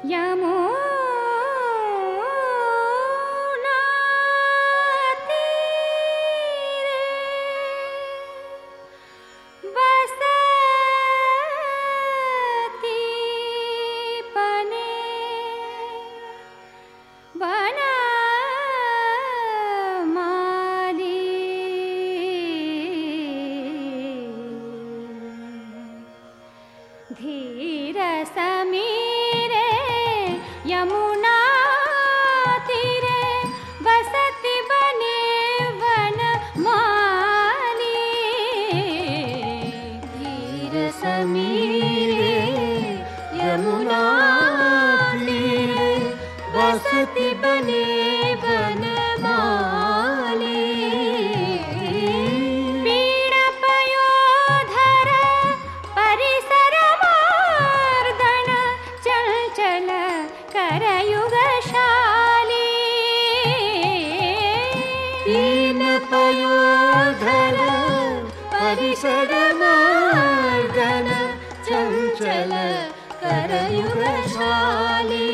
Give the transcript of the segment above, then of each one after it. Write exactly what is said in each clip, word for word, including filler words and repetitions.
यमुना तीरे बसती बने वनमाली धीर समीरे यमुना तीरे बसती बने वनमाली धीर समीरे यमुना तीरे बसती बने वनमाली पीडपयोधर परिसरमार्दन चंचल करयुगशाली पीडपयोधर परिसरमार्दन चंचल करयुगशाली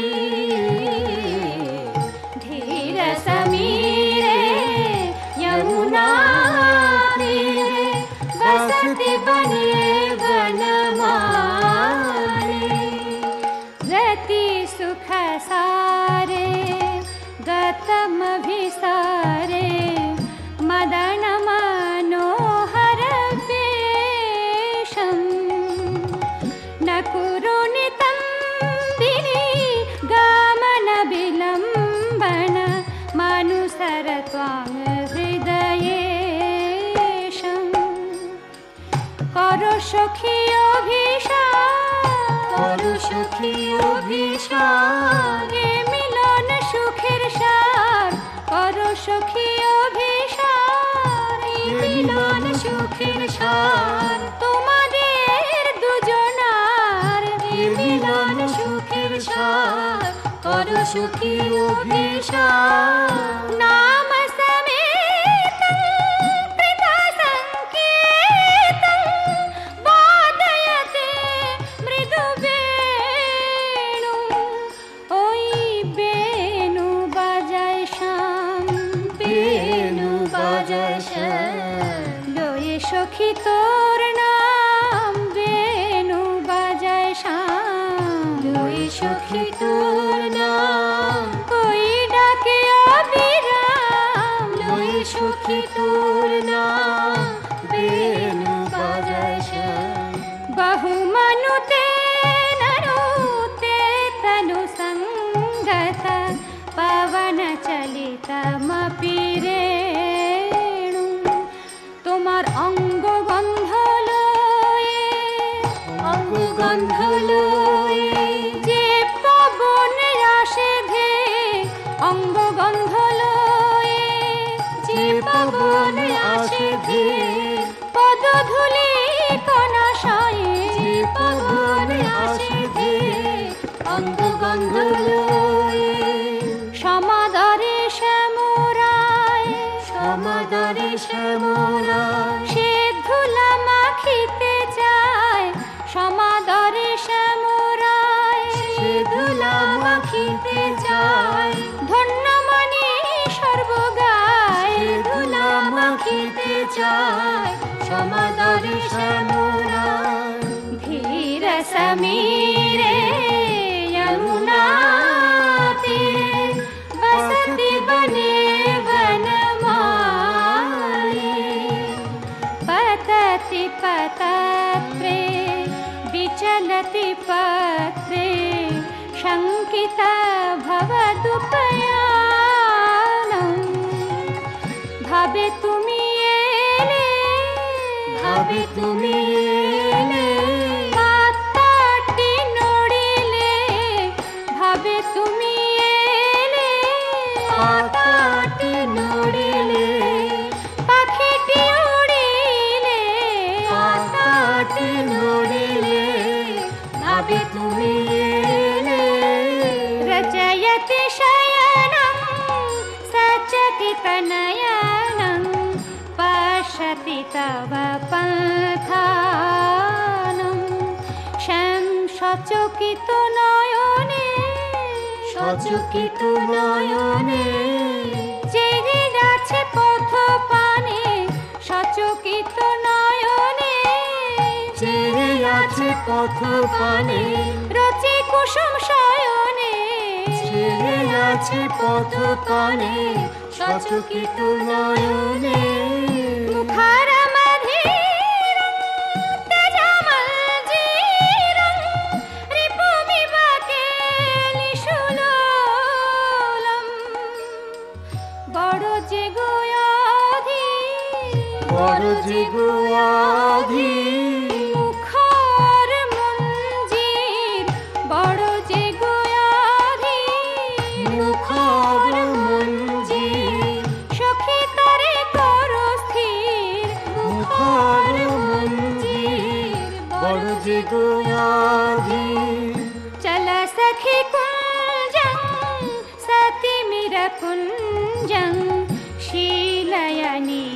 धीर समीरे यमुना तीरे बसती बने वनमाली रति सुख सारे गतमभिसारे मदन मनोहर वेशम् न कुरु नितम्बिनी गमन विलम्बन मनुसर त्वां हृदयेशम् करु सखी अभिषाद करु सखी अभिषाद हे मिलन सुखेर सार करु सखी अभिषाद हे मिलन सुखेर सार তোমাদের দুজনার हे मिलन सुखेर सार करु सखी अभिषाद नाम समेतं प्रीता संकेतं वादयते मृदु वेणु ओई वेणु बाजाय श्याम वेणु बाजाय श्याम लये सखी तोर नाम वेणु बाजाय श्याम लये सखी तोर नाम कोई डाके अविराम लये सखी तोर नाम वेणु बाजाय श्याम बहु मनुते ननुते तनु संगत पवन चलित मपि रेणु তোমার অঙ্গ গন্ধ লয়ে অঙ্গ গন্ধ লয়ে যে পবন আসে ধে অঙ্গ গন্ধ লয়ে যে পবন আসে ধে পদধূলি কণাশয়ে যে পবন আসে ধে অঙ্গ গন্ধ লয়ে সমাদরে শ্যামরায় সমাদরে শ্যামরায় সে ধুলা মাখিতে চায় সমাদরে শ্যামরায় সে ধুলা মাখিতে যায় ধন্যমণি সর্বগায় সে ধুলা মাখিতে যায় সমাদরে শ্যামরায় ধীর সমীরে यमुना तीरे बसती बने वनमाली पतति पतत्रे विचलति पत्रे शङ्किता भवदुपयानम् भावे तुमी एले ভাবে তুমি এলে পাতাটি নড়িলে ভাবে তুমি এলে পাতাটি নড়িলে পাখিটি উড়িলে পাতাটি নড়িলে ভাবে তুমি এলে রচয়তি শয়নং সচকিতনয়নং পশ্যতি তব পন্থানং শ্যাম সচকিত নয়নে সচকিত নয়নে জেগে গেছে পথ পানে সচকিত নয়নে চেয়ে আছে পথ পানে রচি কুসুম শয়নে চেয়ে আছে পথ পানে সচকিত নয়নে মুখার মধিরং তেজমল জিরং রিপু বিবাকে নিশুলোলম বড় যে গোয়াধি বড় যে গোয়াধি মুখার মঞ্জির বড় যে গোয়াধি মুখার মঞ্জির সখী তরে করো স্থির মুখার মঞ্জির বড় যে গোয়াধি চল সখী কুঞ্জং সতিমির কুঞ্জং শীলয়নি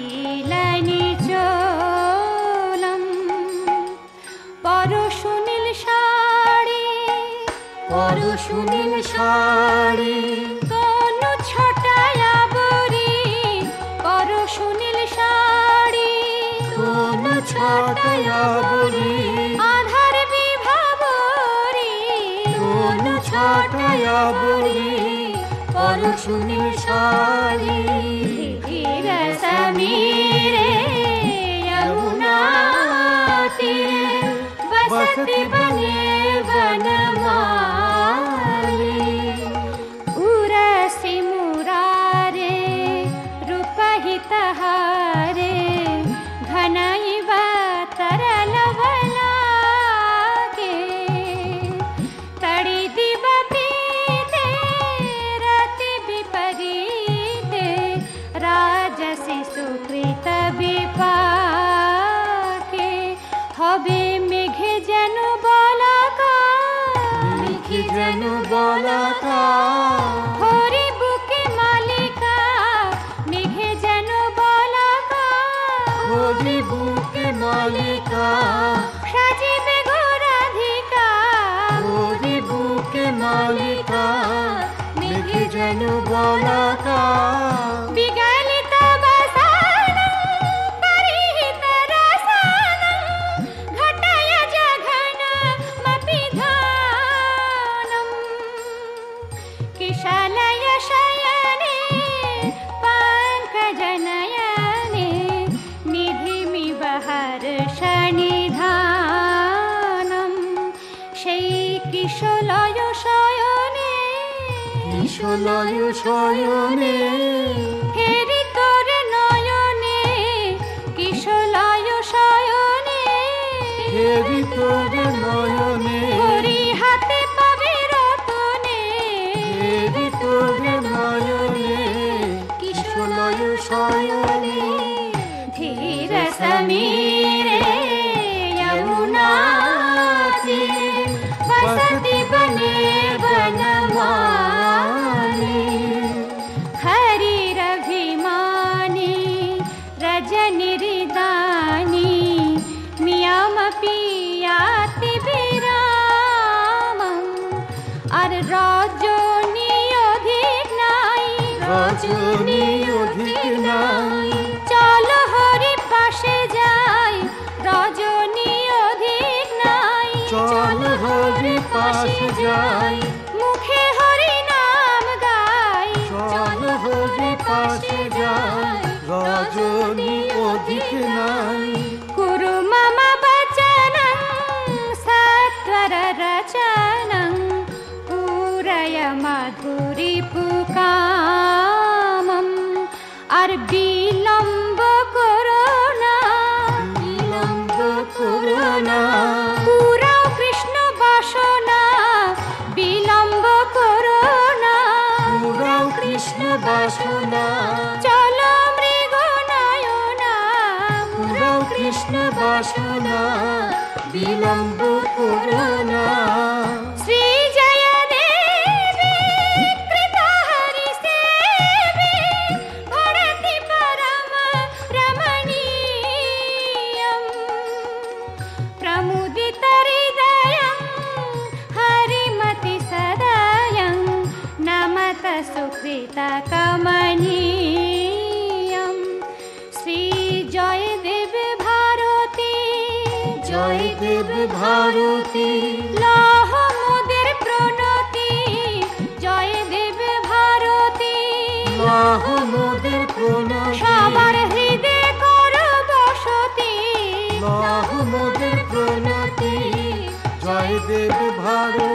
চোলম পর সুনীল শাড়ি পর সুনীল শাড়ি কোন ছটায়া বরি পর সুনীল শাড়ি কোন ছটায়া বলি আধার বিভাবরি কোন ছটায়া বলি পর সুনীল শাড়ি ধীর সমীরে যমুনা তীরে বসতি বনে বনমালী उरसी मुरारे रूपहित हारे घनैव तरल बलागे तड़ी दिव पीते रति विपरीते राजसी सुकृत विपाके हबे मेघे যেন বলাকা লিখি যেন বলাকা হরি বুকে মালিকা মেঘে যেন বলাকা হরি বুকে মালিকা সাজিবে গোরাধিকা হরি বুকে মালিকা লিখি যেন বলাকা বিগলিত বসানং পরিহিত রসানং ঘটায় জঘন মপিধানম কিশালয় শয়নে পঙ্কজনয়নে নিধিমিব হর্ষনিধানম সেই কিশলয় শয়নে কিশলয় শয়নে হেরি তোর নয়নে কিশলয় শয়নে হেরি তোর নয়নে হরি হাতে পাবে রতনে হেরি তোর নয়নে কিশলয় শয়নে ধীর সমীরে যমুনা তীরে বসতি বনে বনমালী হরিরভিমানী রজনিরিদানী মিয়ামপি याति বিরামং আর রজনী অধিক নাই রজনী অধিক নাই চল হরি পাশে যাই রজনী অধিক নাই চল হরি পাশে যাই মুখে হরি নাম গাই চল হরি পাশে যাই রজনী অধিক নাই কুরু মম বচনং সত্বর রচনং পুরয় মাধুরী পুকামম আর বিলম্ব করো না বিলম্ব করো না পুরাও কৃষ্ণ বাসনা বিলম্ব করো না পুরাও কৃষ্ণ বাসনা চল মৃগ নয়না পুরাও কৃষ্ণ বাসনা বিলম্ব করো না শ্রী জয় দেবী কৃত হরি সেবী ভরতি পরম রমণীয়ম প্রমুদিত হৃদয়ং হরিমতি সদয়ং कृता कमनीयं श्री जयदेव भारती জয়দেব ভারতী লহ মোদের প্রণতি জয়দেব ভারতী লাহ মোদের প্রণতি সবার হৃদয় কর বসতি লাহ মোদের প্রণতি জয়দেব ভারতী